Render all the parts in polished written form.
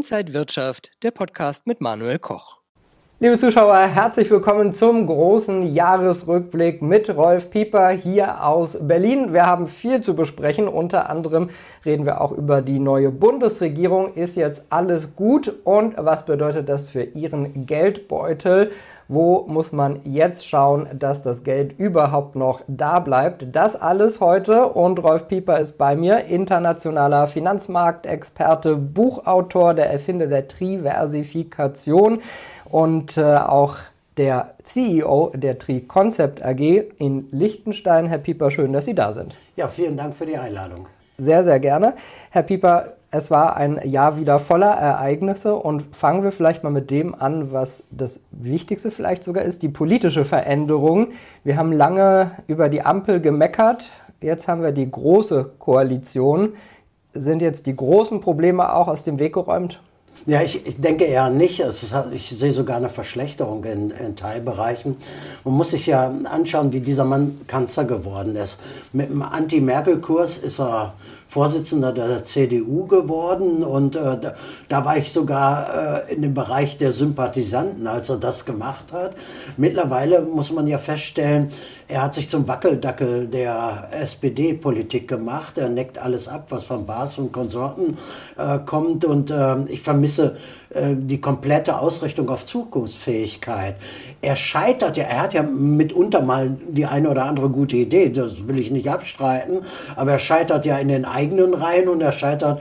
Inside Wirtschaft, der Podcast mit Manuel Koch. Liebe Zuschauer, herzlich willkommen zum großen Jahresrückblick mit Rolf Pieper hier aus Berlin. Wir haben viel zu besprechen, unter anderem reden wir auch über die neue Bundesregierung. Ist jetzt alles gut und was bedeutet das für Ihren Geldbeutel? Wo muss man jetzt schauen, dass das Geld überhaupt noch da bleibt? Das alles heute und Rolf Pieper ist bei mir, internationaler Finanzmarktexperte, Buchautor, der Erfinder der Triversifikation und auch der CEO der Tri-Concept AG in Liechtenstein. Herr Pieper, schön, dass Sie da sind. Ja, vielen Dank für die Einladung. Sehr, sehr gerne. Herr Pieper, es war ein Jahr wieder voller Ereignisse und fangen wir vielleicht mal mit dem an, was das Wichtigste vielleicht sogar ist, die politische Veränderung. Wir haben lange über die Ampel gemeckert, jetzt haben wir die große Koalition. Sind jetzt die großen Probleme auch aus dem Weg geräumt? Ja, ich denke eher nicht. Ich sehe sogar eine Verschlechterung in Teilbereichen. Man muss sich ja anschauen, wie dieser Mann Kanzler geworden ist. Mit dem Anti-Merkel-Kurs ist er Vorsitzender der CDU geworden und da war ich sogar in dem Bereich der Sympathisanten, als er das gemacht hat. Mittlerweile muss man ja feststellen, er hat sich zum Wackeldackel der SPD-Politik gemacht. Er neckt alles ab, was von Baas und Konsorten kommt und ich vermisse die komplette Ausrichtung auf Zukunftsfähigkeit. Er scheitert ja, er hat ja mitunter mal die eine oder andere gute Idee, das will ich nicht abstreiten, aber er scheitert ja in den eigenen Reihen und er scheitert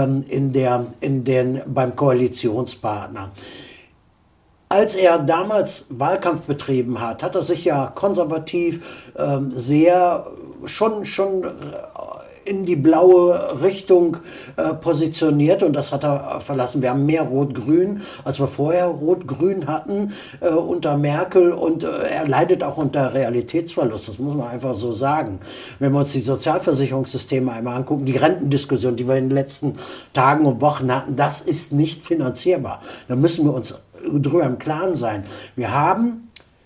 beim Koalitionspartner. Als er damals Wahlkampf betrieben hat, hat er sich ja konservativ sehr schon in die blaue Richtung positioniert und das hat er verlassen. Wir haben mehr Rot-Grün, als wir vorher Rot-Grün hatten unter Merkel und er leidet auch unter Realitätsverlust, das muss man einfach so sagen. Wenn wir uns die Sozialversicherungssysteme einmal angucken, die Rentendiskussion, die wir in den letzten Tagen und Wochen hatten, das ist nicht finanzierbar. Da müssen wir uns drüber im Klaren sein. Wir haben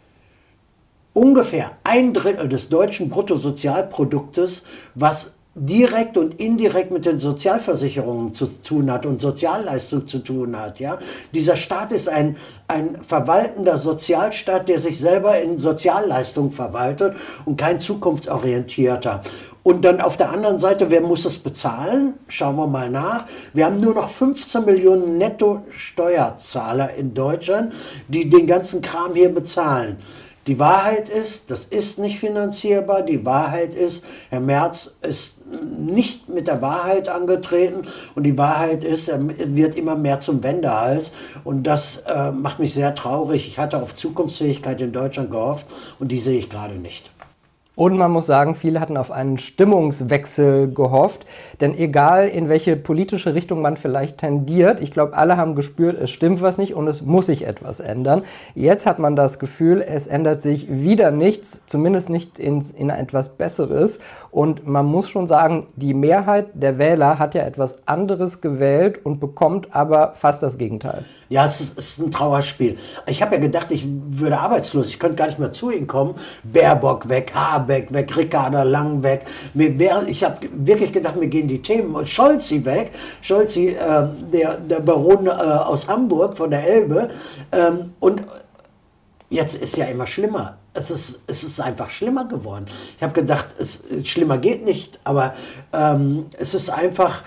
ungefähr 1/3 des deutschen Bruttosozialproduktes, was direkt und indirekt mit den Sozialversicherungen zu tun hat und Sozialleistungen zu tun hat. Ja? Dieser Staat ist ein verwaltender Sozialstaat, der sich selber in Sozialleistungen verwaltet und kein zukunftsorientierter. Und dann auf der anderen Seite, wer muss es bezahlen? Schauen wir mal nach. Wir haben nur noch 15 Millionen Netto-Steuerzahler in Deutschland, die den ganzen Kram hier bezahlen. Die Wahrheit ist, das ist nicht finanzierbar. Die Wahrheit ist, Herr Merz ist nicht mit der Wahrheit angetreten. Und die Wahrheit ist, er wird immer mehr zum Wendehals. Und das macht mich sehr traurig. Ich hatte auf Zukunftsfähigkeit in Deutschland gehofft und die sehe ich gerade nicht. Und man muss sagen, viele hatten auf einen Stimmungswechsel gehofft, denn egal in welche politische Richtung man vielleicht tendiert, ich glaube, alle haben gespürt, es stimmt was nicht und es muss sich etwas ändern. Jetzt hat man das Gefühl, es ändert sich wieder nichts, zumindest nicht in etwas Besseres. Und man muss schon sagen, die Mehrheit der Wähler hat ja etwas anderes gewählt und bekommt aber fast das Gegenteil. Ja, es ist ein Trauerspiel. Ich habe ja gedacht, ich würde arbeitslos, ich könnte gar nicht mehr zu Ihnen kommen. Baerbock weg, Habeck weg, Ricarda Lang weg. Ich habe wirklich gedacht, mir gehen die Themen. Und Scholzi weg, Scholzi, der Baron aus Hamburg von der Elbe. Und jetzt ist ja immer schlimmer. Es ist einfach schlimmer geworden. Ich habe gedacht, schlimmer geht nicht, aber es ist einfach,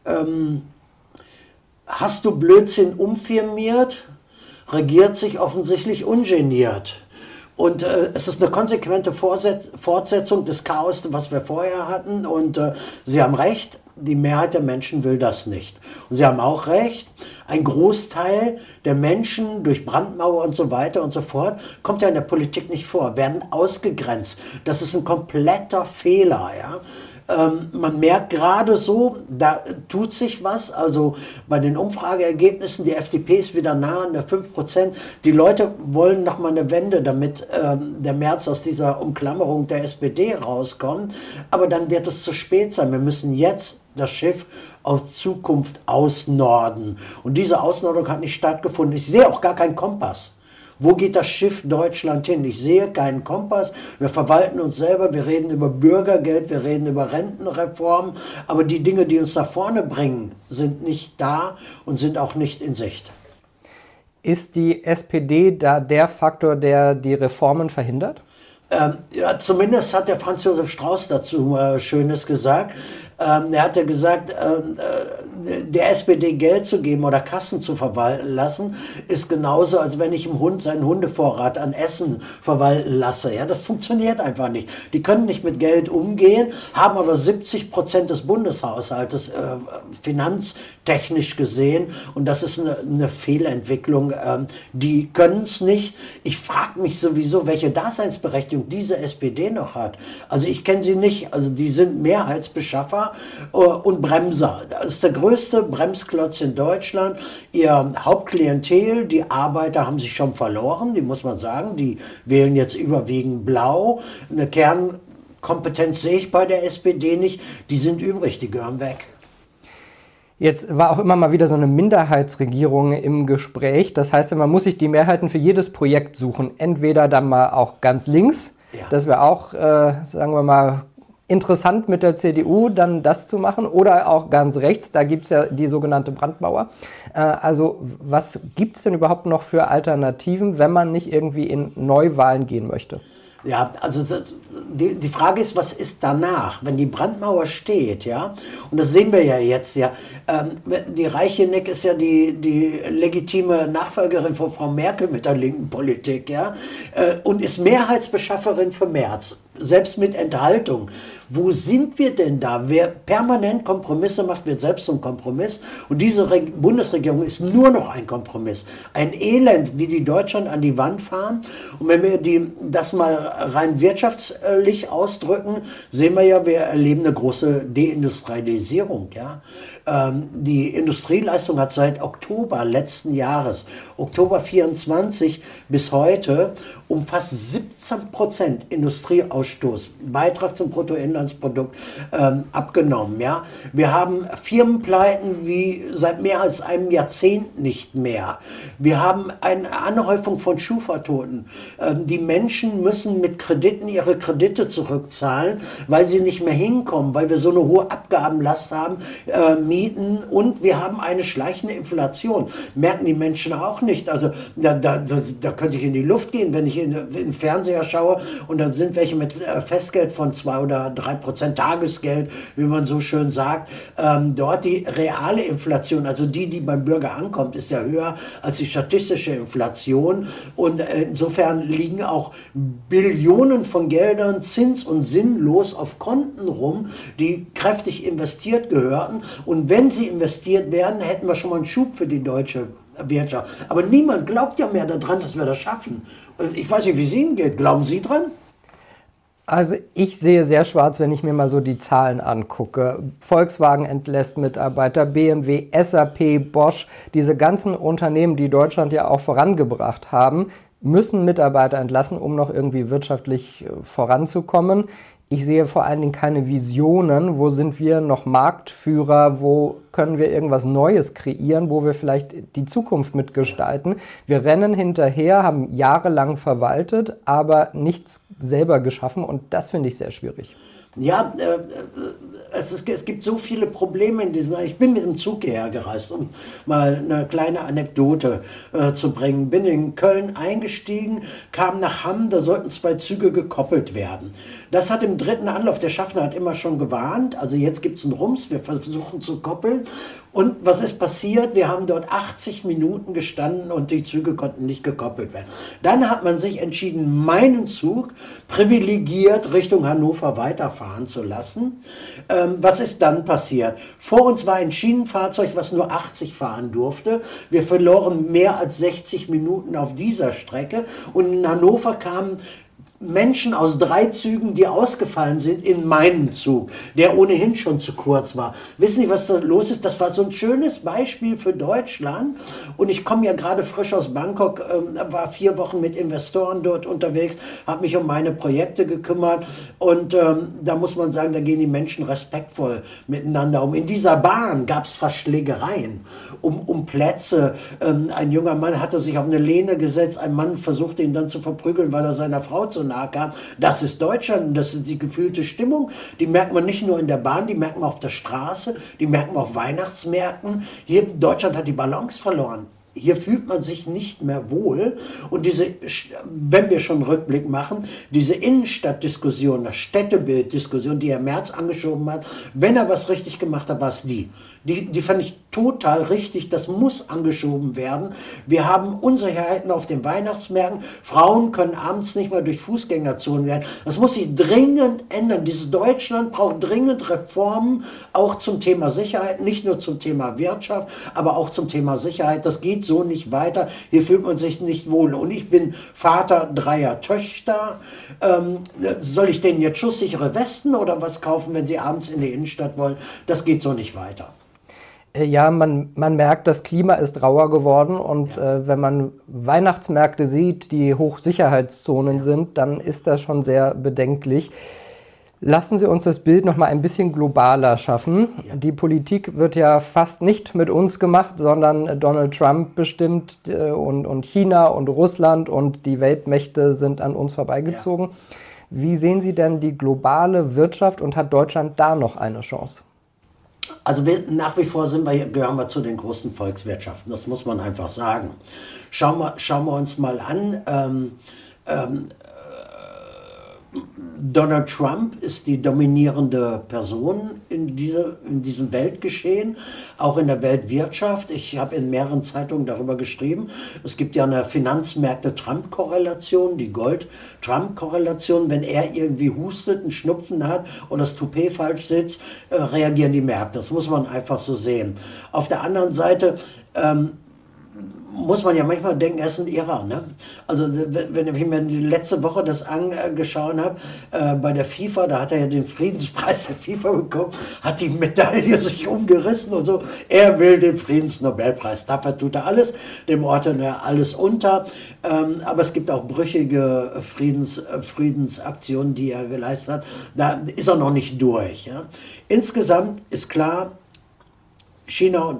hast du Blödsinn umfirmiert, regiert sich offensichtlich ungeniert. Und es ist eine konsequente Fortsetzung des Chaos, was wir vorher hatten. Und Sie haben recht, die Mehrheit der Menschen will das nicht. Und Sie haben auch recht, ein Großteil der Menschen durch Brandmauer und so weiter und so fort kommt ja in der Politik nicht vor, werden ausgegrenzt. Das ist ein kompletter Fehler. Ja? Man merkt gerade so, da tut sich was. Also bei den Umfrageergebnissen, die FDP ist wieder nah an der 5%. Die Leute wollen noch mal eine Wende, damit der Merz aus dieser Umklammerung der SPD rauskommt. Aber dann wird es zu spät sein. Wir müssen jetzt das Schiff auf Zukunft ausnorden. Und diese Ausnordung hat nicht stattgefunden. Ich sehe auch gar keinen Kompass. Wo geht das Schiff Deutschland hin? Ich sehe keinen Kompass. Wir verwalten uns selber. Wir reden über Bürgergeld, wir reden über Rentenreformen. Aber die Dinge, die uns nach vorne bringen, sind nicht da und sind auch nicht in Sicht. Ist die SPD da der Faktor, der die Reformen verhindert? Ja, zumindest hat der Franz Josef Strauß dazu Schönes gesagt. Er hat ja gesagt, der SPD Geld zu geben oder Kassen zu verwalten lassen, ist genauso, als wenn ich dem Hund seinen Hundevorrat an Essen verwalten lasse. Ja, das funktioniert einfach nicht. Die können nicht mit Geld umgehen, haben aber 70% des Bundeshaushaltes finanztechnisch gesehen. Und das ist eine Fehlentwicklung. Die können es nicht. Ich frage mich sowieso, welche Daseinsberechtigung diese SPD noch hat. Also ich kenne sie nicht. Also die sind Mehrheitsbeschaffer und Bremser. Das ist der größte Bremsklotz in Deutschland. Ihr Hauptklientel, die Arbeiter, haben sich schon verloren, die muss man sagen. Die wählen jetzt überwiegend blau. Eine Kernkompetenz sehe ich bei der SPD nicht. Die sind übrig, die gehören weg. Jetzt war auch immer mal wieder so eine Minderheitsregierung im Gespräch. Das heißt, man muss sich die Mehrheiten für jedes Projekt suchen. Entweder dann mal auch ganz links, das wäre auch, sagen wir mal, interessant mit der CDU dann das zu machen, oder auch ganz rechts, da gibt es ja die sogenannte Brandmauer. Also was gibt es denn überhaupt noch für Alternativen, wenn man nicht irgendwie in Neuwahlen gehen möchte? Ja, also die Frage ist, was ist danach, wenn die Brandmauer steht, ja? Und das sehen wir ja jetzt, ja. Die Reicheneck ist ja die legitime Nachfolgerin von Frau Merkel mit der linken Politik, ja, und ist Mehrheitsbeschafferin für Merz, selbst mit Enthaltung. Wo sind wir denn da? Wer permanent Kompromisse macht, wird selbst zum Kompromiss. Und diese Bundesregierung ist nur noch ein Kompromiss. Ein Elend, wie die Deutschland an die Wand fahren. Und wenn wir das mal rein wirtschaftlich ausdrücken, sehen wir ja, wir erleben eine große Deindustrialisierung. Ja? Die Industrieleistung hat seit Oktober letzten Jahres, Oktober 24 bis heute, um fast 17% Industrieausstoß, Beitrag zum Bruttoinlandsprodukt, abgenommen. Ja? Wir haben Firmenpleiten wie seit mehr als einem Jahrzehnt nicht mehr. Wir haben eine Anhäufung von Schufa-Toten. Die Menschen müssen mit Krediten ihre Kredite zurückzahlen, weil sie nicht mehr hinkommen, weil wir so eine hohe Abgabenlast haben, Mieten, und wir haben eine schleichende Inflation. Merken die Menschen auch nicht. Also da könnte ich in die Luft gehen, wenn ich in den Fernseher schaue und da sind welche mit Festgeld von 2 oder 3% Tagesgeld, wie man so schön sagt. Dort die reale Inflation, also die beim Bürger ankommt, ist ja höher als die statistische Inflation, und insofern liegen auch Billionen von Geldern zins- und sinnlos auf Konten rum, die kräftig investiert gehörten, und wenn sie investiert werden, hätten wir schon mal einen Schub für die deutsche Wirtschaft. Aber niemand glaubt ja mehr daran, dass wir das schaffen. Und ich weiß nicht, wie es Ihnen geht. Glauben Sie dran? Also ich sehe sehr schwarz, wenn ich mir mal so die Zahlen angucke. Volkswagen entlässt Mitarbeiter, BMW, SAP, Bosch, diese ganzen Unternehmen, die Deutschland ja auch vorangebracht haben, müssen Mitarbeiter entlassen, um noch irgendwie wirtschaftlich voranzukommen. Ich sehe vor allen Dingen keine Visionen, wo sind wir noch Marktführer, wo können wir irgendwas Neues kreieren, wo wir vielleicht die Zukunft mitgestalten. Wir rennen hinterher, haben jahrelang verwaltet, aber nichts selber geschaffen, und das finde ich sehr schwierig. Ja, es gibt so viele Probleme in diesem. Ich bin mit dem Zug hierher gereist, um mal eine kleine Anekdote zu bringen. Bin in Köln eingestiegen, kam nach Hamm, da sollten 2 Züge gekoppelt werden. Das hat im 3. Anlauf, der Schaffner hat immer schon gewarnt, also jetzt gibt es einen Rums, wir versuchen zu koppeln. Und was ist passiert? Wir haben dort 80 Minuten gestanden und die Züge konnten nicht gekoppelt werden. Dann hat man sich entschieden, meinen Zug privilegiert Richtung Hannover weiterfahren zu lassen. Was ist dann passiert? Vor uns war ein Schienenfahrzeug, was nur 80 fahren durfte. Wir verloren mehr als 60 Minuten auf dieser Strecke, und in Hannover kamen Menschen aus 3 Zügen, die ausgefallen sind, in meinen Zug, der ohnehin schon zu kurz war. Wissen Sie, was da los ist? Das war so ein schönes Beispiel für Deutschland. Und ich komme ja gerade frisch aus Bangkok, war 4 Wochen mit Investoren dort unterwegs, habe mich um meine Projekte gekümmert. Und da muss man sagen, da gehen die Menschen respektvoll miteinander um. In dieser Bahn gab es fast Schlägereien um Plätze. Ein junger Mann hatte sich auf eine Lehne gesetzt, ein Mann versuchte ihn dann zu verprügeln, weil er seiner Frau zu nahe kam. Das ist Deutschland, das ist die gefühlte Stimmung. Die merkt man nicht nur in der Bahn, die merkt man auf der Straße, die merkt man auf Weihnachtsmärkten. Hier, Deutschland hat die Balance verloren. Hier fühlt man sich nicht mehr wohl. Und wenn wir schon einen Rückblick machen, diese Innenstadtdiskussion, das Städtebilddiskussion, die Herr Merz angeschoben hat, wenn er was richtig gemacht hat, war es die. Die fand ich total richtig. Das muss angeschoben werden. Wir haben Unsicherheiten auf den Weihnachtsmärkten. Frauen können abends nicht mehr durch Fußgängerzonen werden. Das muss sich dringend ändern. Dieses Deutschland braucht dringend Reformen, auch zum Thema Sicherheit, nicht nur zum Thema Wirtschaft, aber auch zum Thema Sicherheit. Das geht so nicht weiter. Hier fühlt man sich nicht wohl. Und ich bin Vater 3 Töchter. Soll ich denen jetzt schusssichere Westen oder was kaufen, wenn sie abends in die Innenstadt wollen? Das geht so nicht weiter. Ja, man merkt, das Klima ist rauer geworden und wenn man Weihnachtsmärkte sieht, die Hochsicherheitszonen sind, dann ist das schon sehr bedenklich. Lassen Sie uns das Bild noch mal ein bisschen globaler schaffen. Ja. Die Politik wird ja fast nicht mit uns gemacht, sondern Donald Trump bestimmt und China und Russland und die Weltmächte sind an uns vorbeigezogen. Ja. Wie sehen Sie denn die globale Wirtschaft und hat Deutschland da noch eine Chance? Also nach wie vor gehören wir zu den großen Volkswirtschaften, das muss man einfach sagen. Schauen wir uns mal an. Donald Trump ist die dominierende Person in diesem Weltgeschehen, auch in der Weltwirtschaft. Ich habe in mehreren Zeitungen darüber geschrieben. Es gibt ja eine Finanzmärkte-Trump-Korrelation, die Gold-Trump-Korrelation. Wenn er irgendwie hustet, einen Schnupfen hat oder das Toupet falsch sitzt, reagieren die Märkte. Das muss man einfach so sehen. Auf der anderen Seite muss man ja manchmal denken, er ist ein Irrer. Ne? Also wenn ich mir die letzte Woche das angeschaut habe, bei der FIFA, da hat er ja den Friedenspreis der FIFA bekommen, hat die Medaille sich umgerissen und so. Er will den Friedensnobelpreis. Dafür tut er alles, dem ordnet er alles unter. Aber es gibt auch brüchige Friedensaktionen, die er geleistet hat. Da ist er noch nicht durch. Ja? Insgesamt ist klar, China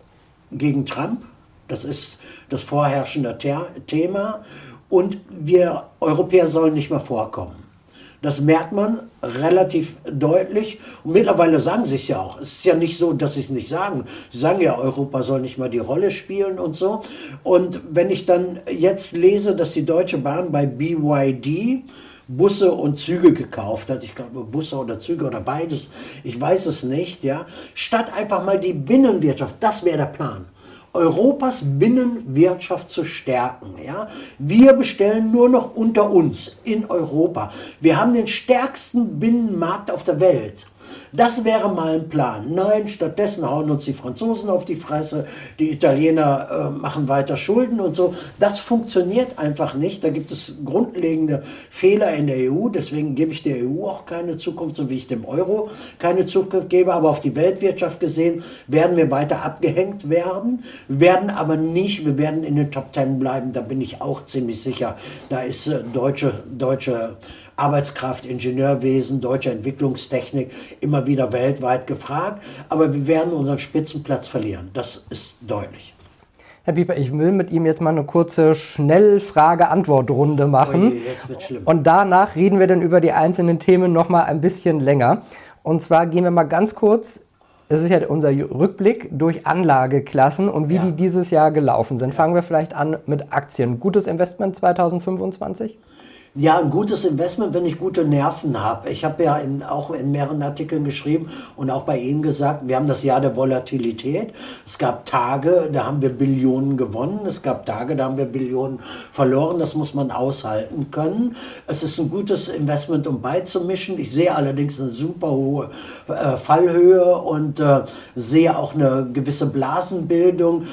gegen Trump, das ist das vorherrschende Thema und wir Europäer sollen nicht mehr vorkommen. Das merkt man relativ deutlich und mittlerweile sagen sie es ja auch. Es ist ja nicht so, dass sie es nicht sagen. Sie sagen ja, Europa soll nicht mehr die Rolle spielen und so. Und wenn ich dann jetzt lese, dass die Deutsche Bahn bei BYD Busse und Züge gekauft hat, ich glaube Busse oder Züge oder beides, ich weiß es nicht, ja, statt einfach mal die Binnenwirtschaft, das wäre der Plan. Europas Binnenwirtschaft zu stärken. Ja? Wir bestellen nur noch unter uns in Europa. Wir haben den stärksten Binnenmarkt auf der Welt. Das wäre mal ein Plan. Nein, stattdessen hauen uns die Franzosen auf die Fresse, die Italiener machen weiter Schulden und so. Das funktioniert einfach nicht. Da gibt es grundlegende Fehler in der EU. Deswegen gebe ich der EU auch keine Zukunft, so wie ich dem Euro keine Zukunft gebe. Aber auf die Weltwirtschaft gesehen werden wir weiter abgehängt werden, werden aber nicht, wir werden in den Top 10 bleiben. Da bin ich auch ziemlich sicher. Da ist deutsche Arbeitskraft, Ingenieurwesen, deutsche Entwicklungstechnik immer wieder weltweit gefragt. Aber wir werden unseren Spitzenplatz verlieren. Das ist deutlich. Herr Pieper, ich will mit ihm jetzt mal eine kurze Schnellfrage-Antwort-Runde machen. Oje, jetzt wird's schlimm. Und danach reden wir dann über die einzelnen Themen noch mal ein bisschen länger. Und zwar gehen wir mal ganz kurz, das ist ja unser Rückblick durch Anlageklassen und wie die dieses Jahr gelaufen sind. Fangen wir vielleicht an mit Aktien. Gutes Investment 2025? Ja, ein gutes Investment, wenn ich gute Nerven habe. Ich habe ja auch in mehreren Artikeln geschrieben und auch bei Ihnen gesagt, wir haben das Jahr der Volatilität. Es gab Tage, da haben wir Billionen gewonnen. Es gab Tage, da haben wir Billionen verloren. Das muss man aushalten können. Es ist ein gutes Investment, um beizumischen. Ich sehe allerdings eine super hohe Fallhöhe und sehe auch eine gewisse Blasenbildung.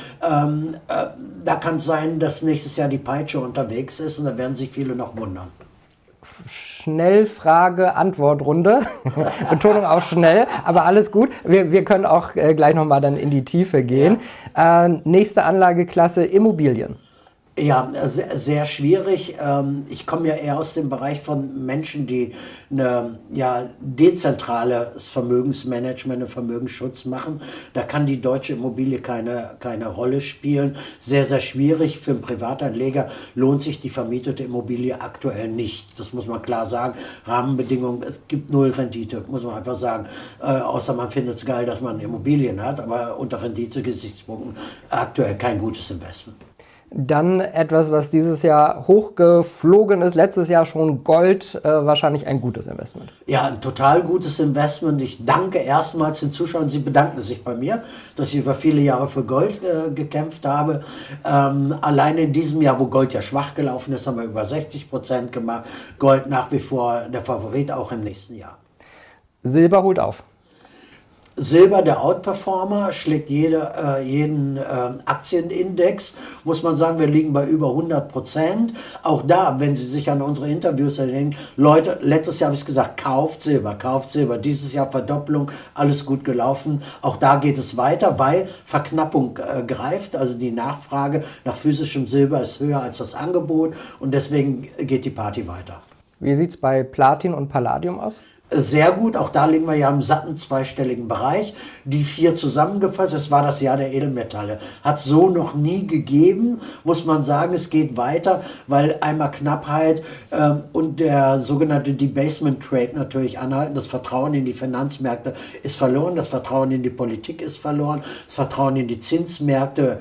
Da kann es sein, dass nächstes Jahr die Peitsche unterwegs ist und da werden sich viele noch wundern. Schnellfrage-Antwortrunde. Betonung auf schnell, aber alles gut. Wir können auch gleich nochmal dann in die Tiefe gehen. Ja. Nächste Anlageklasse Immobilien. Ja, sehr, sehr schwierig. Ich komme ja eher aus dem Bereich von Menschen, die ein dezentrales Vermögensmanagement und Vermögensschutz machen. Da kann die deutsche Immobilie keine Rolle spielen. Sehr, sehr schwierig. Für einen Privatanleger lohnt sich die vermietete Immobilie aktuell nicht. Das muss man klar sagen. Rahmenbedingungen, es gibt null Rendite, muss man einfach sagen. Außer man findet es geil, dass man Immobilien hat, aber unter Rendite-Gesichtspunkten aktuell kein gutes Investment. Dann etwas, was dieses Jahr hochgeflogen ist, letztes Jahr schon Gold, wahrscheinlich ein gutes Investment. Ja, ein total gutes Investment. Ich danke erstmals den Zuschauern, sie bedanken sich bei mir, dass ich über viele Jahre für Gold gekämpft habe. Allein in diesem Jahr, wo Gold ja schwach gelaufen ist, haben wir über 60% gemacht. Gold nach wie vor der Favorit, auch im nächsten Jahr. Silber holt auf. Silber, der Outperformer, schlägt jeden Aktienindex, muss man sagen, wir liegen bei über 100%. Auch da, wenn Sie sich an unsere Interviews erinnern, Leute, letztes Jahr habe ich gesagt, kauft Silber, dieses Jahr Verdopplung, alles gut gelaufen. Auch da geht es weiter, weil Verknappung greift, also die Nachfrage nach physischem Silber ist höher als das Angebot und deswegen geht die Party weiter. Wie sieht es bei Platin und Palladium aus? Sehr gut, auch da liegen wir ja im satten zweistelligen Bereich. Die 4 zusammengefasst, es war das Jahr der Edelmetalle. Hat so noch nie gegeben, muss man sagen, es geht weiter, weil einmal Knappheit und der sogenannte Debasement Trade natürlich anhalten. Das Vertrauen in die Finanzmärkte ist verloren, das Vertrauen in die Politik ist verloren, das Vertrauen in die Zinsmärkte,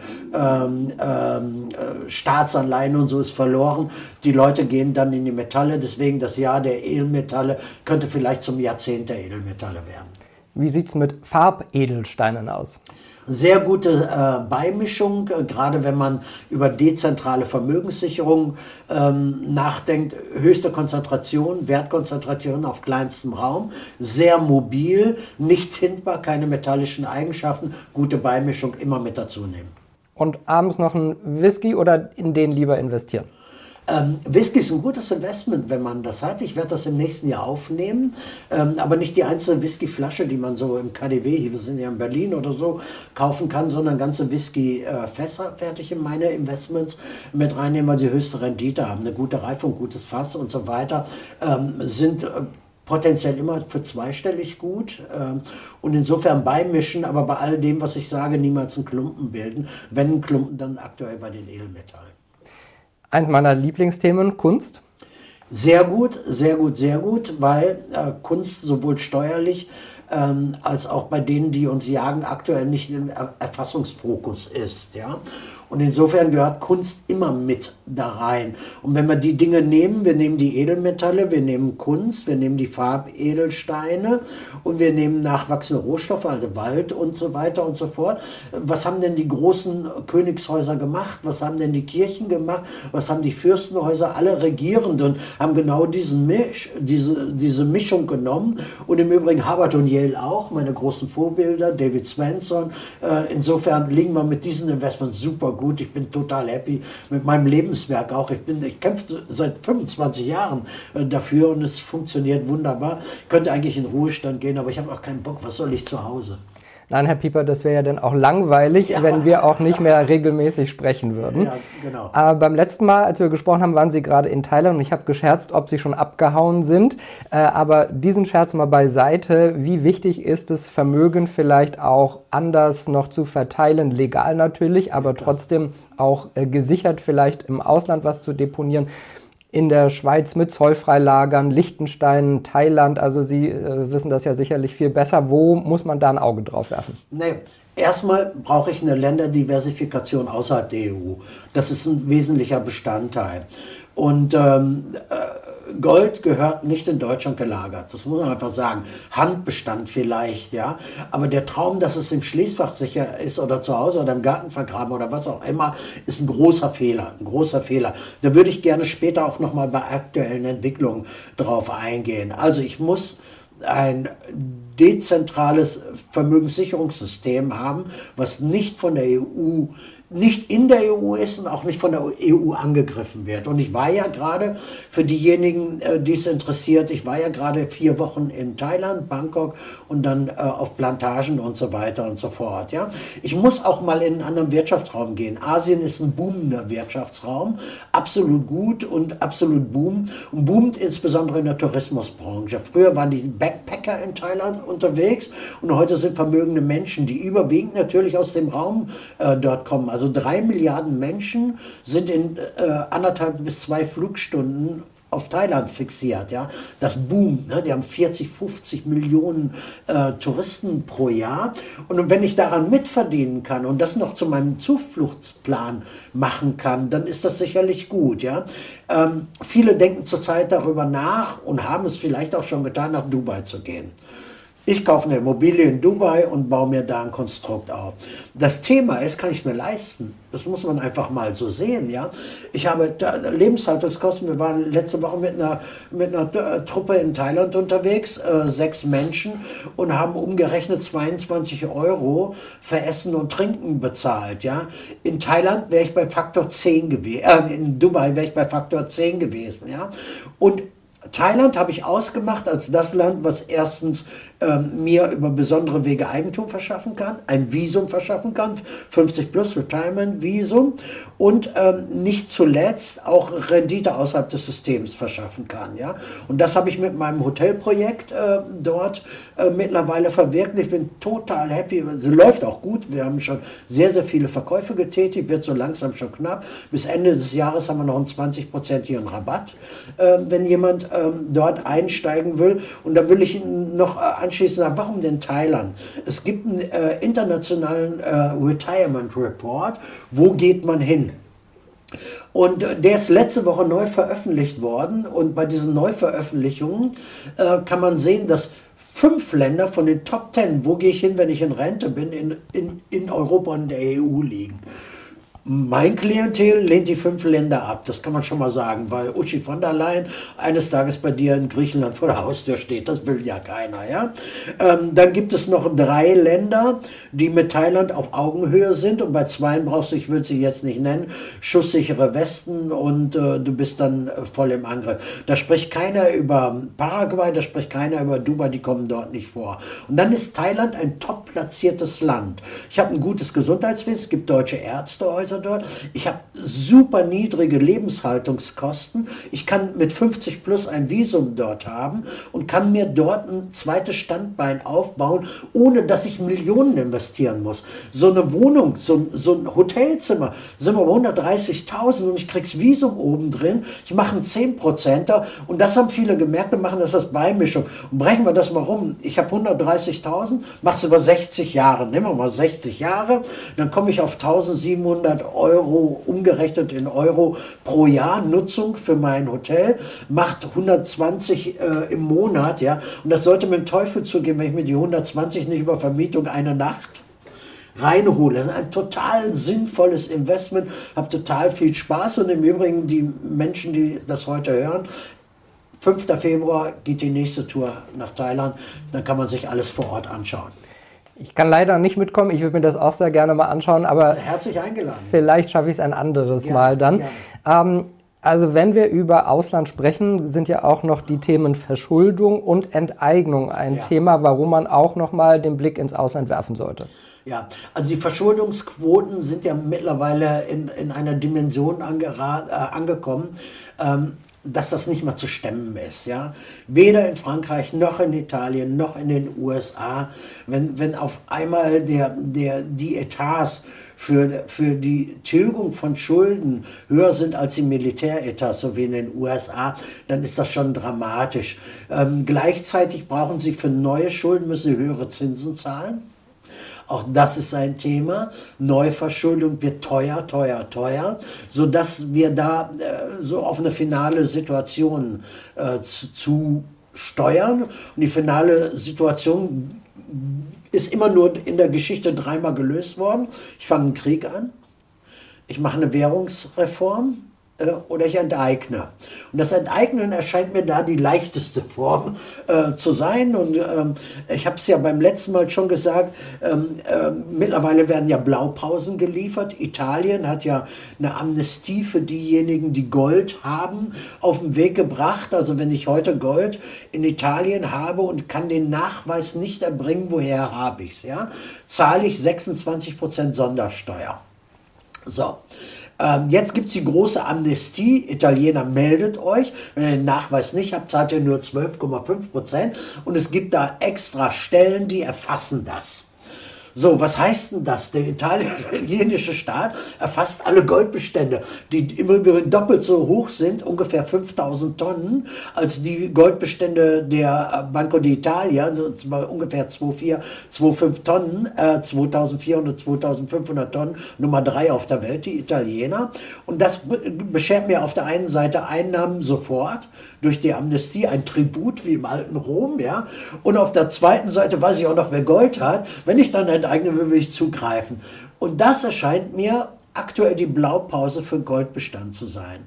Staatsanleihen und so ist verloren. Die Leute gehen dann in die Metalle, deswegen das Jahr der Edelmetalle könnte vielleicht zum Jahrzehnt der Edelmetalle werden. Wie sieht es mit Farbedelsteinen aus? Sehr gute Beimischung, gerade wenn man über dezentrale Vermögenssicherung nachdenkt. Höchste Konzentration, Wertkonzentration auf kleinstem Raum, sehr mobil, nicht findbar, keine metallischen Eigenschaften, gute Beimischung immer mit dazu nehmen. Und abends noch ein Whisky oder in den lieber investieren? Whisky ist ein gutes Investment, wenn man das hat. Ich werde das im nächsten Jahr aufnehmen, aber nicht die einzelne Whiskyflasche, die man so im KDW, hier wir sind ja in Berlin oder so, kaufen kann, sondern ganze Whiskyfässer fertig in meine Investments mit reinnehmen, weil sie höchste Rendite haben, eine gute Reifung, gutes Fass und so weiter, sind potenziell immer für zweistellig gut und insofern beimischen, aber bei all dem, was ich sage, niemals einen Klumpen bilden. Wenn ein Klumpen, dann aktuell bei den Edelmetallen. Eins meiner Lieblingsthemen, Kunst. Sehr gut, sehr gut, sehr gut, weil Kunst sowohl steuerlich als auch bei denen, die uns jagen, aktuell nicht im Erfassungsfokus ist. Ja? Und insofern gehört Kunst immer mit da rein. Und wenn wir die Dinge nehmen, wir nehmen die Edelmetalle, wir nehmen Kunst, wir nehmen die Farbedelsteine und wir nehmen nachwachsende Rohstoffe, also Wald und so weiter und so fort. Was haben denn die großen Königshäuser gemacht? Was haben denn die Kirchen gemacht? Was haben die Fürstenhäuser? Alle Regierenden haben genau diese Mischung genommen. Und im Übrigen Harvard und Yale auch, meine großen Vorbilder, David Swenson. Insofern liegen wir mit diesen Investments super gut. Ich bin total happy mit meinem Lebenswerk auch. Ich kämpfe seit 25 Jahren dafür und es funktioniert wunderbar. Ich könnte eigentlich in Ruhestand gehen, aber ich habe auch keinen Bock. Was soll ich zu Hause? Nein, Herr Pieper, das wäre ja dann auch langweilig, wenn wir auch nicht mehr regelmäßig sprechen würden. Ja, genau. Aber beim letzten Mal, als wir gesprochen haben, waren Sie gerade in Thailand und ich habe gescherzt, ob Sie schon abgehauen sind. Aber diesen Scherz mal beiseite. Wie wichtig ist es, Vermögen vielleicht auch anders noch zu verteilen, legal natürlich, aber trotzdem auch gesichert vielleicht im Ausland was zu deponieren? In der Schweiz mit Zollfreilagern, Liechtenstein, Thailand, also Sie wissen das ja sicherlich viel besser. Wo muss man da ein Auge drauf werfen? Nee. Erstmal brauche ich eine Länderdiversifikation außerhalb der EU. Das ist ein wesentlicher Bestandteil. Und Gold gehört nicht in Deutschland gelagert, das muss man einfach sagen. Handbestand vielleicht, ja. Aber der Traum, dass es im Schließfach sicher ist oder zu Hause oder im Garten vergraben oder was auch immer, ist ein großer Fehler, ein großer Fehler. Da würde ich gerne später auch nochmal bei aktuellen Entwicklungen drauf eingehen. Also ich muss ein dezentrales Vermögenssicherungssystem haben, was nicht von der EU, nicht in der EU ist und auch nicht von der EU angegriffen wird. Und ich war ja gerade, für diejenigen, die es interessiert, ich war ja gerade 4 Wochen in Thailand, Bangkok und dann auf Plantagen und so weiter und so fort. Ja? Ich muss auch mal in einen anderen Wirtschaftsraum gehen. Asien ist ein boomender Wirtschaftsraum, absolut gut und absolut boomt insbesondere in der Tourismusbranche. Früher waren die Backpacker in Thailand unterwegs und heute sind vermögende Menschen, die überwiegend natürlich aus dem Raum dort kommen. Also 3 Milliarden Menschen sind in 1,5 bis 2 Flugstunden auf Thailand fixiert. Ja? Das boomt. Ne? Die haben 40, 50 Millionen Touristen pro Jahr. Und wenn ich daran mitverdienen kann und das noch zu meinem Zufluchtsplan machen kann, dann ist das sicherlich gut. Ja? Viele denken zurzeit darüber nach und haben es vielleicht auch schon getan, nach Dubai zu gehen. Ich kaufe eine Immobilie in Dubai und baue mir da ein Konstrukt auf. Das Thema ist, kann ich mir leisten? Das muss man einfach mal so sehen. Ja? Ich habe Lebenshaltungskosten. Wir waren letzte Woche mit einer Truppe in Thailand unterwegs, 6 Menschen, und haben umgerechnet 22 € für Essen und Trinken bezahlt. Ja? In Thailand wäre ich bei Faktor 10 gewesen, in Dubai wäre ich bei Faktor 10 gewesen. Ja? Und Thailand habe ich ausgemacht als das Land, was erstens mir über besondere Wege Eigentum verschaffen kann, ein Visum verschaffen kann, 50 plus Retirement Visum, und nicht zuletzt auch Rendite außerhalb des Systems verschaffen kann. Ja? Und das habe ich mit meinem Hotelprojekt dort mittlerweile verwirklicht. Ich bin total happy. Es läuft auch gut. Wir haben schon sehr, sehr viele Verkäufe getätigt, wird so langsam schon knapp. Bis Ende des Jahres haben wir noch einen 20%igen Rabatt, wenn jemand dort einsteigen will. Und da will ich Ihnen noch anschließend sagen, warum denn Thailand? Es gibt einen internationalen Retirement Report. Wo geht man hin? Und der ist letzte Woche neu veröffentlicht worden. Und bei diesen Neuveröffentlichungen kann man sehen, dass 5 Länder von den Top 10, wo gehe ich hin, wenn ich in Rente bin, in Europa und der EU liegen. Mein Klientel lehnt die 5 Länder ab, das kann man schon mal sagen, weil Uschi von der Leyen eines Tages bei dir in Griechenland vor der Haustür steht, das will ja keiner. Ja? Dann gibt es noch 3 Länder, die mit Thailand auf Augenhöhe sind, und bei 2 brauchst du, ich will sie jetzt nicht nennen, schusssichere Westen, und du bist dann voll im Angriff. Da spricht keiner über Paraguay, da spricht keiner über Dubai, die kommen dort nicht vor. Und dann ist Thailand ein top platziertes Land. Ich habe ein gutes Gesundheitswesen, es gibt deutsche Ärztehäuser dort. Ich habe super niedrige Lebenshaltungskosten. Ich kann mit 50 plus ein Visum dort haben und kann mir dort ein zweites Standbein aufbauen, ohne dass ich Millionen investieren muss. So eine Wohnung, so ein Hotelzimmer, sind wir bei 130.000 und ich krieg's Visum oben drin. Ich mache einen 10%er, und das haben viele gemerkt und machen das als Beimischung. Und brechen wir das mal rum. Ich habe 130.000, mache es über 60 Jahre. Nehmen wir mal 60 Jahre, dann komme ich auf 1.700 € umgerechnet in Euro pro Jahr Nutzung für mein Hotel, macht 120 im Monat, ja, und das sollte mit dem Teufel zugehen, wenn ich mir die 120 nicht über Vermietung eine Nacht reinhole. Das ist ein total sinnvolles Investment, habe total viel Spaß, und im Übrigen die Menschen, die das heute hören, 5. Februar geht die nächste Tour nach Thailand, dann kann man sich alles vor Ort anschauen. Ich kann leider nicht mitkommen, ich würde mir das auch sehr gerne mal anschauen, aber herzlich eingeladen. Vielleicht schaffe ich es ein anderes Mal dann. Also wenn wir über Ausland sprechen, sind ja auch noch die Themen Verschuldung und Enteignung ein Thema, warum man auch noch mal den Blick ins Ausland werfen sollte. Ja, also die Verschuldungsquoten sind ja mittlerweile in einer Dimension angekommen, dass das nicht mehr zu stemmen ist. Ja? Weder in Frankreich, noch in Italien, noch in den USA. Wenn auf einmal die Etats für die Tilgung von Schulden höher sind als die Militäretats, so wie in den USA, dann ist das schon dramatisch. Gleichzeitig brauchen sie für neue Schulden, müssen sie höhere Zinsen zahlen. Auch das ist ein Thema. Neuverschuldung wird teuer, sodass wir da so auf eine finale Situation zu steuern. Und die finale Situation ist immer nur in der Geschichte 3-mal gelöst worden. Ich fange einen Krieg an, ich mache eine Währungsreform, oder ich enteigne. Und das Enteignen erscheint mir da die leichteste Form zu sein. Und ich habe es ja beim letzten Mal schon gesagt, mittlerweile werden ja Blaupausen geliefert. Italien hat ja eine Amnestie für diejenigen, die Gold haben, auf den Weg gebracht. Also wenn ich heute Gold in Italien habe und kann den Nachweis nicht erbringen, woher habe ich es, ja, zahle ich 26% Sondersteuer. So. Jetzt gibt es die große Amnestie. Italiener, meldet euch. Wenn ihr den Nachweis nicht habt, zahlt ihr nur 12,5%. Und es gibt da extra Stellen, die erfassen das. So, was heißt denn das? Der italienische Staat erfasst alle Goldbestände, die im Übrigen doppelt so hoch sind, ungefähr 5000 Tonnen, als die Goldbestände der Banco d'Italia, also ungefähr 2,4, 2,5 Tonnen, 2400, 2500 Tonnen, Nummer 3 auf der Welt, die Italiener. Und das beschert mir auf der einen Seite Einnahmen sofort durch die Amnestie, ein Tribut wie im alten Rom, ja. Und auf der zweiten Seite weiß ich auch noch, wer Gold hat. Wenn ich dann enteignen will, will ich zugreifen. Und das erscheint mir aktuell die Blaupause für Goldbestand zu sein.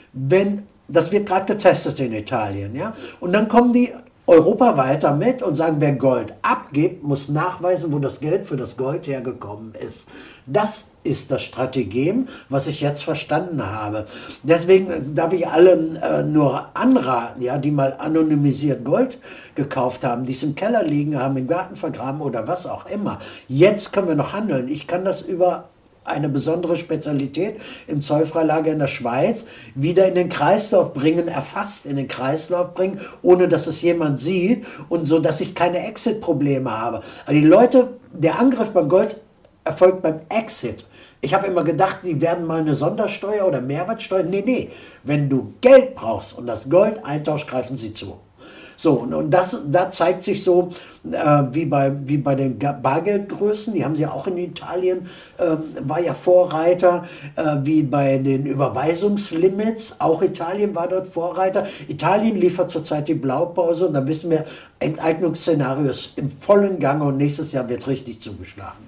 Das wird gerade getestet in Italien, ja. Und dann kommen die europaweit damit und sagen, wer Gold abgibt, muss nachweisen, wo das Geld für das Gold hergekommen ist. Das ist das Strategem, was ich jetzt verstanden habe. Deswegen darf ich allen nur anraten, ja, die mal anonymisiert Gold gekauft haben, die es im Keller liegen haben, im Garten vergraben oder was auch immer. Jetzt können wir noch handeln. Ich kann das über eine besondere Spezialität im Zollfreilager in der Schweiz wieder in den Kreislauf bringen, erfasst in den Kreislauf bringen, ohne dass es jemand sieht und so, dass ich keine Exit-Probleme habe. Aber die Leute, der Angriff beim Gold erfolgt beim Exit. Ich habe immer gedacht, die werden mal eine Sondersteuer oder Mehrwertsteuer. Nee. Wenn du Geld brauchst und das Gold eintauscht, greifen sie zu. So, und da zeigt sich so, wie bei den Bargeldgrößen, die haben sie ja auch in Italien, war ja Vorreiter, wie bei den Überweisungslimits, auch Italien war dort Vorreiter. Italien liefert zurzeit die Blaupause und da wissen wir, Enteignungsszenario ist im vollen Gange und nächstes Jahr wird richtig zugeschlagen.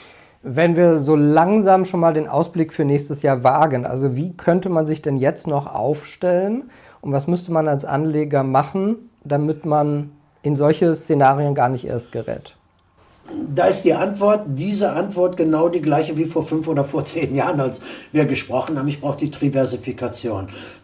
Wenn wir so langsam schon mal den Ausblick für nächstes Jahr wagen, also wie könnte man sich denn jetzt noch aufstellen und was müsste man als Anleger machen, damit man in solche Szenarien gar nicht erst gerät? Da ist diese Antwort genau die gleiche wie vor 5 oder vor 10 Jahren, als wir gesprochen haben. Ich brauche die Diversifikation.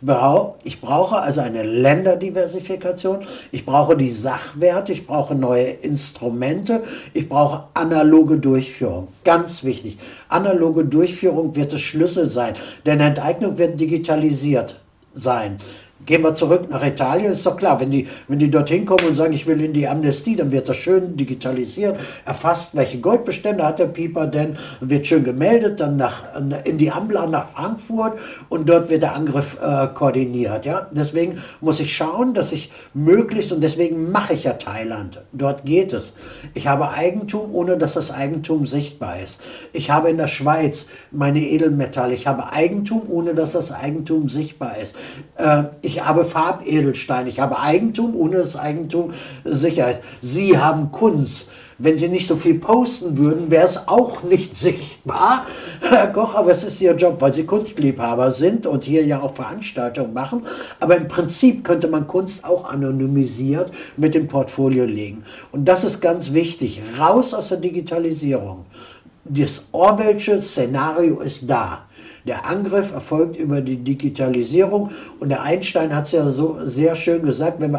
Ich brauche also eine Länderdiversifikation. Ich brauche die Sachwerte. Ich brauche neue Instrumente. Ich brauche analoge Durchführung. Ganz wichtig. Analoge Durchführung wird der Schlüssel sein. Denn Enteignung wird digitalisiert sein. Gehen wir zurück nach Italien, ist doch klar, wenn die dorthin kommen und sagen, ich will in die Amnestie, dann wird das schön digitalisiert, erfasst, welche Goldbestände hat der Pieper denn, wird schön gemeldet, dann in die Ambla nach Frankfurt und dort wird der Angriff koordiniert. Ja? Deswegen muss ich schauen, dass ich möglichst, und deswegen mache ich ja Thailand, dort geht es. Ich habe Eigentum, ohne dass das Eigentum sichtbar ist. Ich habe in der Schweiz meine Edelmetalle, ich habe Eigentum, ohne dass das Eigentum sichtbar ist. Ich habe Farbedelsteine, ich habe Eigentum, ohne dass Eigentum sicher ist. Sie haben Kunst. Wenn Sie nicht so viel posten würden, wäre es auch nicht sichtbar, Herr Koch, aber es ist Ihr Job, weil Sie Kunstliebhaber sind und hier ja auch Veranstaltungen machen. Aber im Prinzip könnte man Kunst auch anonymisiert mit dem Portfolio legen. Und das ist ganz wichtig. Raus aus der Digitalisierung. Das Orwellsche Szenario ist da. Der Angriff erfolgt über die Digitalisierung und der Einstein hat es ja so sehr schön gesagt, wenn wir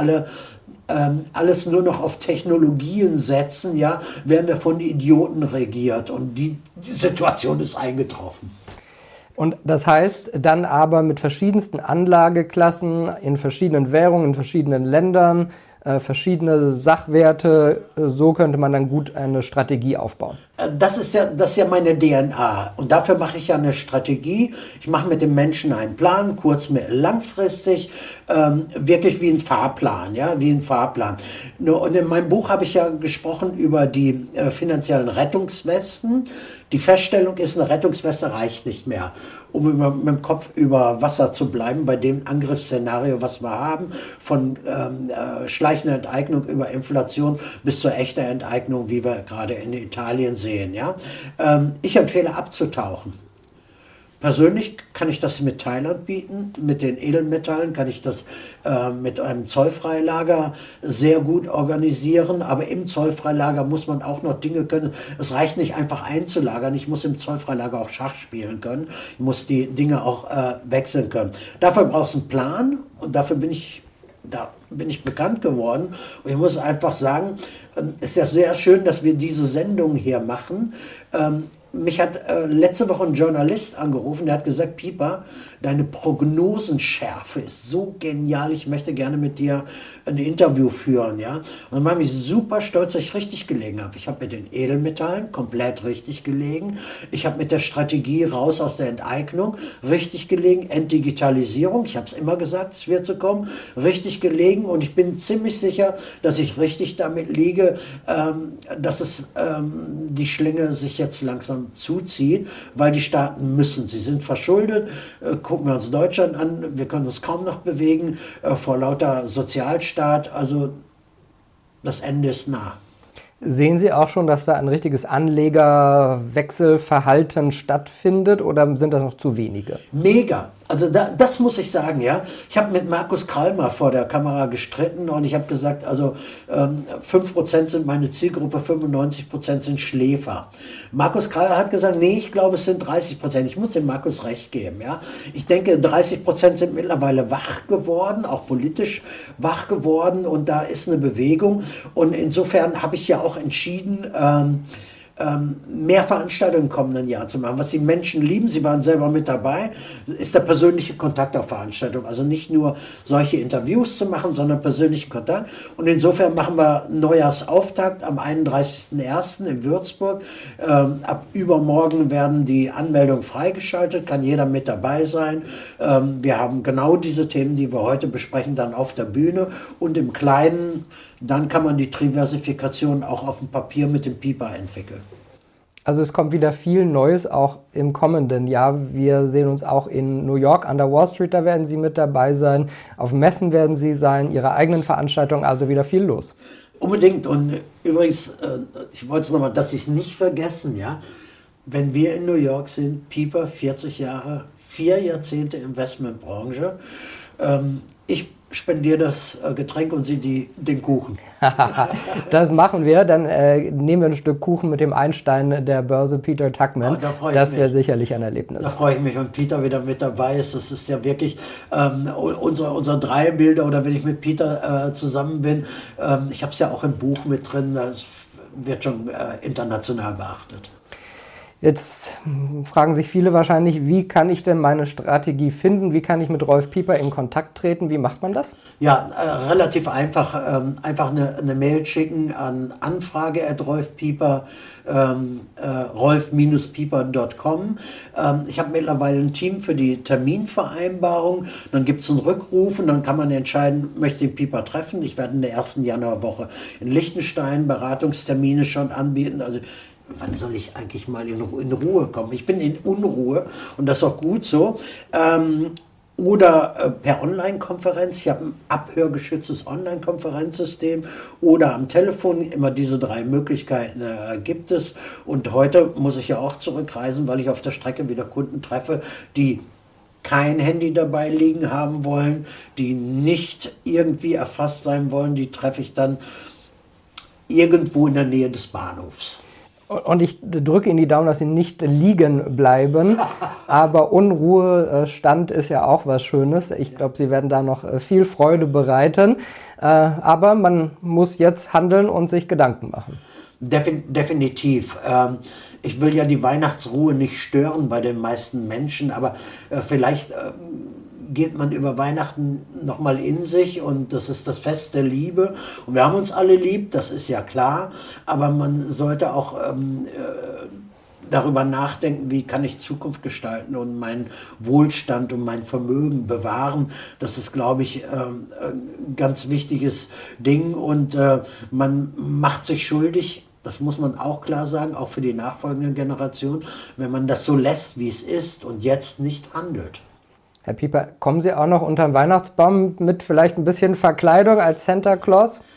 alles nur noch auf Technologien setzen, ja, werden wir von Idioten regiert und die Situation ist eingetroffen. Und das heißt dann aber mit verschiedensten Anlageklassen in verschiedenen Währungen, in verschiedenen Ländern, verschiedene Sachwerte, so könnte man dann gut eine Strategie aufbauen. Das ist ja meine DNA und dafür mache ich ja eine Strategie. Ich mache mit dem Menschen einen Plan, kurz-, mittel-, langfristig, wirklich wie ein Fahrplan, ja, wie ein Fahrplan. Und in meinem Buch habe ich ja gesprochen über die finanziellen Rettungswesten. Die Feststellung ist, eine Rettungsweste reicht nicht mehr, um mit dem Kopf über Wasser zu bleiben, bei dem Angriffsszenario, was wir haben, von schleichender Enteignung über Inflation bis zur echten Enteignung, wie wir gerade in Italien sehen. Ja? Ich empfehle abzutauchen. Persönlich kann ich das mit Thailand bieten, mit den Edelmetallen kann ich das mit einem Zollfreilager sehr gut organisieren, aber im Zollfreilager muss man auch noch Dinge können. Es reicht nicht einfach einzulagern, ich muss im Zollfreilager auch Schach spielen können, ich muss die Dinge auch wechseln können. Dafür braucht es einen Plan und dafür bin ich bekannt geworden. Und ich muss einfach sagen, es ist ja sehr schön, dass wir diese Sendung hier machen. Mich hat letzte Woche ein Journalist angerufen, der hat gesagt, Pieper, deine Prognosenschärfe ist so genial, ich möchte gerne mit dir ein Interview führen. Ja? Und dann war ich super stolz, dass ich richtig gelegen habe. Ich habe mit den Edelmetallen komplett richtig gelegen. Ich habe mit der Strategie raus aus der Enteignung richtig gelegen. Entdigitalisierung, ich habe es immer gesagt, es wird so kommen, richtig gelegen. Und ich bin ziemlich sicher, dass ich richtig damit liege, dass die Schlinge sich jetzt langsam zuzieht, weil die Staaten müssen. Sie sind verschuldet. Gucken wir uns Deutschland an, wir können uns kaum noch bewegen vor lauter Sozialstaat. Also das Ende ist nah. Sehen Sie auch schon, dass da ein richtiges Anlegerwechselverhalten stattfindet oder sind das noch zu wenige? Mega. Also das muss ich sagen, ja. Ich habe mit Markus Krallmer vor der Kamera gestritten und ich habe gesagt, also 5% sind meine Zielgruppe, 95% sind Schläfer. Markus Krallmer hat gesagt, nee, ich glaube, es sind 30%. Ich muss dem Markus recht geben, ja. Ich denke, 30% sind mittlerweile wach geworden, auch politisch wach geworden und da ist eine Bewegung. Und insofern habe ich ja auch entschieden, mehr Veranstaltungen im kommenden Jahr zu machen. Was die Menschen lieben, sie waren selber mit dabei, ist der persönliche Kontakt auf Veranstaltungen. Also nicht nur solche Interviews zu machen, sondern persönlichen Kontakt. Und insofern machen wir Neujahrsauftakt am 31.01. in Würzburg. Ab übermorgen werden die Anmeldungen freigeschaltet, kann jeder mit dabei sein. Wir haben genau diese Themen, die wir heute besprechen, dann auf der Bühne und im Kleinen. Dann kann man die Diversifikation auch auf dem Papier mit dem Pieper entwickeln. Also es kommt wieder viel Neues auch im kommenden Jahr. Wir sehen uns auch in New York an der Wall Street, da werden Sie mit dabei sein. Auf Messen werden Sie sein, Ihre eigenen Veranstaltungen, also wieder viel los. Unbedingt. Und übrigens, ich wollte es nochmal, dass Sie es nicht vergessen, ja. Wenn wir in New York sind, Pieper, 40 Jahre, 4 Jahrzehnte Investmentbranche. Ich spendiere das Getränk und Sie den Kuchen. Das machen wir. Dann nehmen wir ein Stück Kuchen mit dem Einstein der Börse, Peter Tuchman. Das wäre sicherlich ein Erlebnis. Da freue ich mich, wenn Peter wieder mit dabei ist. Das ist ja wirklich unser Dreierbilder oder wenn ich mit Peter zusammen bin. Ich habe es ja auch im Buch mit drin. Das wird schon international beachtet. Jetzt fragen sich viele wahrscheinlich, wie kann ich denn meine Strategie finden? Wie kann ich mit Rolf Pieper in Kontakt treten? Wie macht man das? Ja, relativ einfach. Einfach eine Mail schicken an anfrage@rolfpieper, rolf-pieper.com. Ich habe mittlerweile ein Team für die Terminvereinbarung. Dann gibt es einen Rückruf und dann kann man entscheiden, möchte ich Pieper treffen. Ich werde in der ersten Januarwoche in Liechtenstein Beratungstermine schon anbieten. Also wann soll ich eigentlich mal in Ruhe kommen? Ich bin in Unruhe und das ist auch gut so. Oder per Online-Konferenz. Ich habe ein abhörgeschütztes Online-Konferenzsystem oder am Telefon. Immer diese 3 Möglichkeiten gibt es. Und heute muss ich ja auch zurückreisen, weil ich auf der Strecke wieder Kunden treffe, die kein Handy dabei liegen haben wollen, die nicht irgendwie erfasst sein wollen. Die treffe ich dann irgendwo in der Nähe des Bahnhofs. Und ich drücke Ihnen die Daumen, dass Sie nicht liegen bleiben. Aber Unruhestand ist ja auch was Schönes. Ich glaube, Sie werden da noch viel Freude bereiten. Aber man muss jetzt handeln und sich Gedanken machen. Definitiv. Ich will ja die Weihnachtsruhe nicht stören bei den meisten Menschen, aber vielleicht geht man über Weihnachten nochmal in sich und das ist das Fest der Liebe. Und wir haben uns alle lieb, das ist ja klar, aber man sollte auch darüber nachdenken, wie kann ich Zukunft gestalten und meinen Wohlstand und mein Vermögen bewahren. Das ist, glaube ich, ein ganz wichtiges Ding und man macht sich schuldig. Das muss man auch klar sagen, auch für die nachfolgenden Generationen, wenn man das so lässt, wie es ist und jetzt nicht handelt. Herr Pieper, kommen Sie auch noch unter den Weihnachtsbaum mit vielleicht ein bisschen Verkleidung als Santa Claus?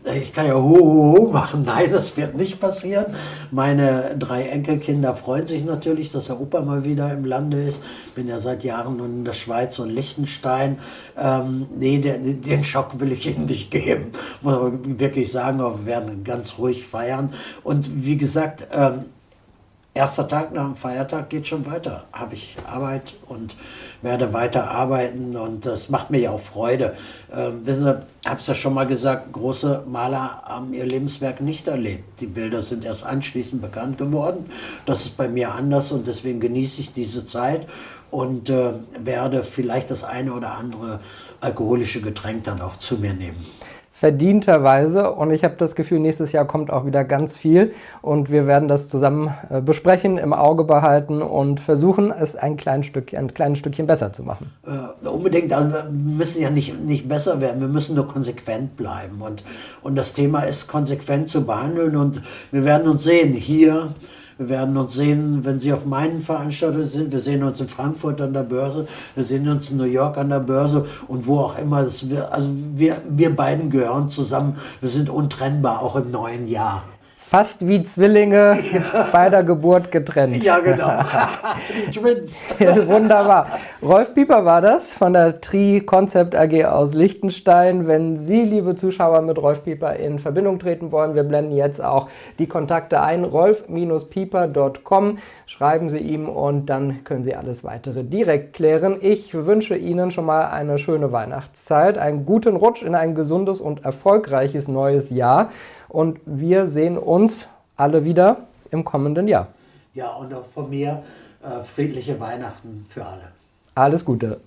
Ich kann ja ho machen. Nein, das wird nicht passieren. Meine 3 Enkelkinder freuen sich natürlich, dass der Opa mal wieder im Lande ist. Bin ja seit Jahren in der Schweiz und Liechtenstein. Nee, den Schock will ich ihnen nicht geben. Muss man wirklich sagen, aber wir werden ganz ruhig feiern. Und wie gesagt, erster Tag nach dem Feiertag geht schon weiter. Habe ich Arbeit und werde weiter arbeiten und das macht mir ja auch Freude. Wissen Sie, ich habe es ja schon mal gesagt, große Maler haben ihr Lebenswerk nicht erlebt. Die Bilder sind erst anschließend bekannt geworden. Das ist bei mir anders und deswegen genieße ich diese Zeit und werde vielleicht das eine oder andere alkoholische Getränk dann auch zu mir nehmen. Verdienterweise, und ich habe das Gefühl, nächstes Jahr kommt auch wieder ganz viel und wir werden das zusammen besprechen, im Auge behalten und versuchen, es ein kleines Stückchen besser zu machen. Unbedingt, also wir müssen ja nicht besser werden, wir müssen nur konsequent bleiben und das Thema ist konsequent zu behandeln und wir werden uns sehen hier. Wir werden uns sehen, wenn Sie auf meinen Veranstaltungen sind. Wir sehen uns in Frankfurt an der Börse. Wir sehen uns in New York an der Börse und wo auch immer. Wir beiden gehören zusammen. Wir sind untrennbar, auch im neuen Jahr. Fast wie Zwillinge, bei der Geburt getrennt. Ja, genau. Die Twins. Ja, wunderbar. Rolf Pieper war das von der Tri Concept AG aus Liechtenstein. Wenn Sie, liebe Zuschauer, mit Rolf Pieper in Verbindung treten wollen, wir blenden jetzt auch die Kontakte ein, rolf-pieper.com. Schreiben Sie ihm und dann können Sie alles Weitere direkt klären. Ich wünsche Ihnen schon mal eine schöne Weihnachtszeit, einen guten Rutsch in ein gesundes und erfolgreiches neues Jahr. Und wir sehen uns alle wieder im kommenden Jahr. Ja, und auch von mir friedliche Weihnachten für alle. Alles Gute.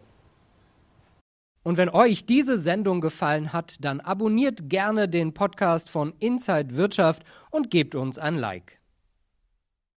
Und wenn euch diese Sendung gefallen hat, dann abonniert gerne den Podcast von Inside Wirtschaft und gebt uns ein Like.